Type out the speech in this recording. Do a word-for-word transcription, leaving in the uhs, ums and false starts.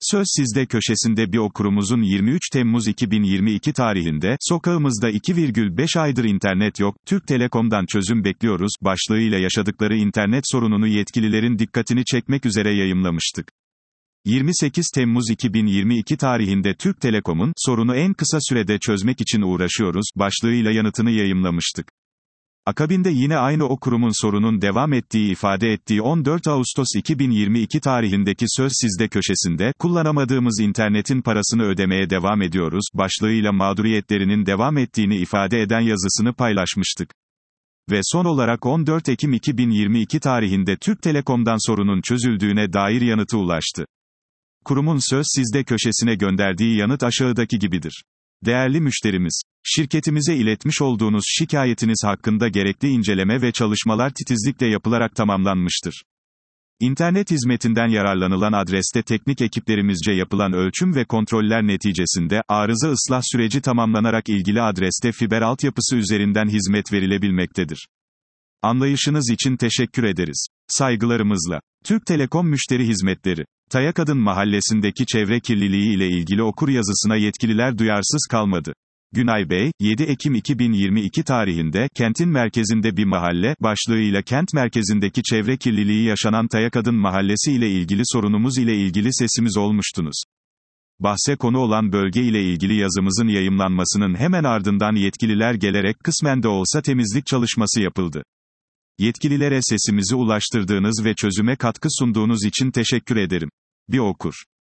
Söz Sizde köşesinde bir okurumuzun yirmi üç Temmuz iki bin yirmi iki tarihinde, "Sokağımızda iki virgül beş aydır internet yok, Türk Telekom'dan çözüm bekliyoruz" başlığıyla yaşadıkları internet sorununu yetkililerin dikkatini çekmek üzere yayımlamıştık. yirmi sekiz Temmuz iki bin yirmi iki tarihinde Türk Telekom'un, "Sorunu en kısa sürede çözmek için uğraşıyoruz" başlığıyla yanıtını yayımlamıştık. Akabinde yine aynı o kurumun sorunun devam ettiği ifade ettiği on dört Ağustos iki bin yirmi iki tarihindeki Söz Sizde köşesinde, "Kullanamadığımız internetin parasını ödemeye devam ediyoruz" başlığıyla mağduriyetlerinin devam ettiğini ifade eden yazısını paylaşmıştık. Ve son olarak on dört Ekim iki bin yirmi iki tarihinde Türk Telekom'dan sorunun çözüldüğüne dair yanıtı ulaştı. Kurumun Söz Sizde köşesine gönderdiği yanıt aşağıdaki gibidir. Değerli müşterimiz, şirketimize iletmiş olduğunuz şikayetiniz hakkında gerekli inceleme ve çalışmalar titizlikle yapılarak tamamlanmıştır. İnternet hizmetinden yararlanılan adreste teknik ekiplerimizce yapılan ölçüm ve kontroller neticesinde, arıza ıslah süreci tamamlanarak ilgili adreste fiber altyapısı üzerinden hizmet verilebilmektedir. Anlayışınız için teşekkür ederiz. Saygılarımızla. Türk Telekom Müşteri Hizmetleri. Tayakadın Mahallesi'ndeki çevre kirliliği ile ilgili okur yazısına yetkililer duyarsız kalmadı. Günay Bey, yedi Ekim iki bin yirmi iki tarihinde, "Kentin merkezinde bir mahalle" başlığıyla kent merkezindeki çevre kirliliği yaşanan Tayakadın Mahallesi ile ilgili sorunumuz ile ilgili sesimiz olmuştunuz. Bahse konu olan bölge ile ilgili yazımızın yayımlanmasının hemen ardından yetkililer gelerek kısmen de olsa temizlik çalışması yapıldı. Yetkililere sesimizi ulaştırdığınız ve çözüme katkı sunduğunuz için teşekkür ederim. Bir okur.